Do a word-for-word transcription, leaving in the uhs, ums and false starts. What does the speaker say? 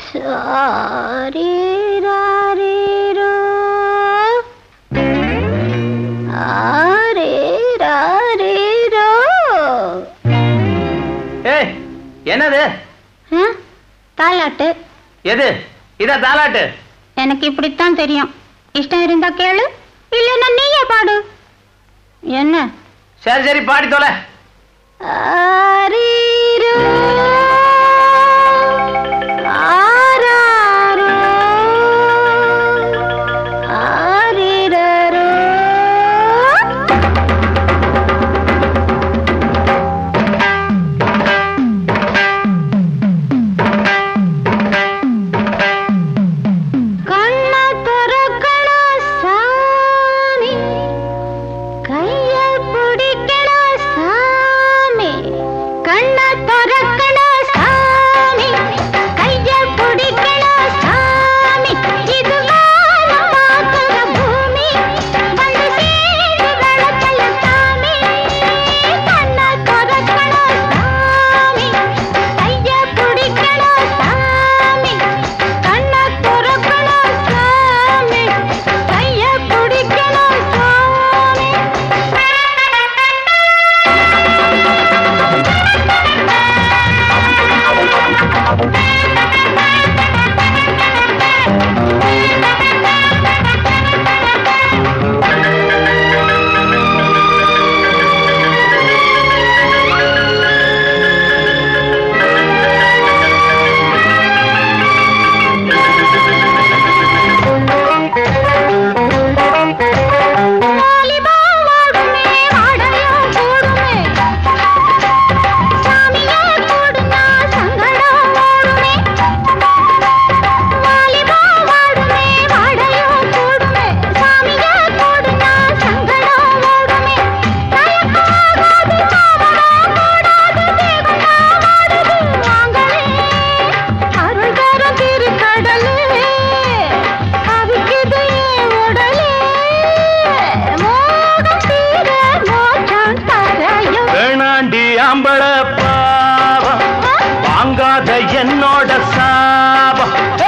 சாரீராரீரோ, ஆரீராரீரோ. ஏய், என்னது? தாலாட்டு. எது? இத தாலாட்டு? எனக்கு இப்படித்தான் தெரியும். இஷ்டம் இருந்தா கேளு, இல்லைன்னா நீயே பாடு. என்ன? சரி சரி, பாடி தொலை. ஆரீரோ, ஆராரோ, ஆரீரரோ. கண்ண திறக்கண சாமி, கைய பிடிக்கண சாமி. கண்ண திறக்கண சாமி, கைய பிடிக்கண சாமி. இது வானம் பார்க்கிற பூமி, வந்து சேரு வளர்க்கல சாமி. கண்ண திறக்கண சாமி, கைய பிடிக்கண சாமி. கண்ண திறக்கண சாமி, கைய பிடிக்கண சாமி. வாலிபம் வாடுமே, வாடையும் கூடுமே. சாமியே கூடுனா சங்கடம் ஓடுமே. வாலிபம் வாடுமே, வாடையும் கூடுமே. சாமியே கூடுனா சங்கடம் ஓடுமே. தயக்காகாது மாமரம் கூடாது, தேகுண்டா வாடுது வாங்களே. அருள் தரும் திருக்கடலே, அவிக்குது என் உடலே. மோகம் தீர மோட்சம் தரையும். வேணாண்டி ஆம்பள பாவம், வாங்காத என்னோட சாபம்.